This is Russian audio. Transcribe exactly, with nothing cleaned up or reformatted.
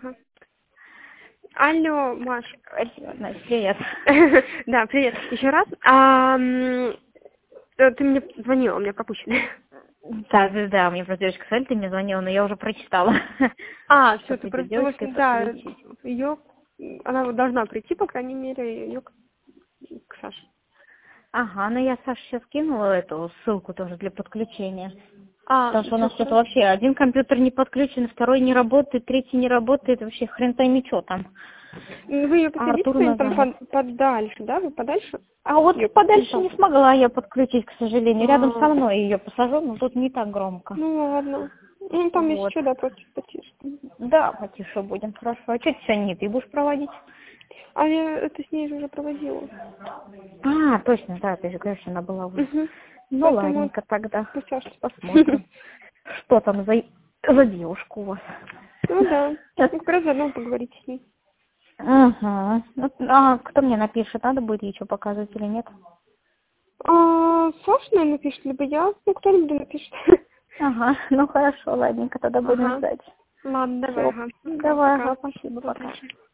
Ага. Алло, Маш. Настя, привет. Да, привет. Еще раз. А, м, э, ты мне звонила, у меня пропущено. Да, да, да, мне просто девочка сказала, ты мне звонила, но я уже прочитала. А, все, Что ты придет просто, девочка да, подключить. ее, она вот должна прийти, по крайней мере, ее к, к Саше. Ага, ну я Саше сейчас скинула эту ссылку тоже для подключения. А, Потому что у всё нас сейчас хорошо. вообще один компьютер не подключен, второй не работает, третий не работает, вообще хрен пойми что там. Ну, вы ее А подсадите Артур куда-нибудь там назвонит. под- подальше, да? Вы подальше? А вот Её- ну, подальше там. не смогла я подключить, к сожалению. Рядом со А, мной ее посажу, но тут не так громко. ну ладно. Ну, там если Вот. что, да, просто потише. Да, потише будем, хорошо. А что ты сегодня не ты будешь проводить? А я это с ней же уже проводила. А, точно, да, ты же говоришь, она была уже. Угу. Ну, Поэтому ладненько тогда. пусть Саша. Посмотрим, что там за, за девушка у вас. Ну да. Ну, как раз заодно поговорить с ней. Ага. Ну, а кто мне напишет, надо будет ей что показывать или нет? А, Саша, наверное, напишет, либо я. Ну, кто-нибудь напишет. Ага, ну хорошо, ладненько, тогда будем Ага. ждать. Ладно, давай, Все, ага. Пока, давай, пока. ага, спасибо, пока. Удачи.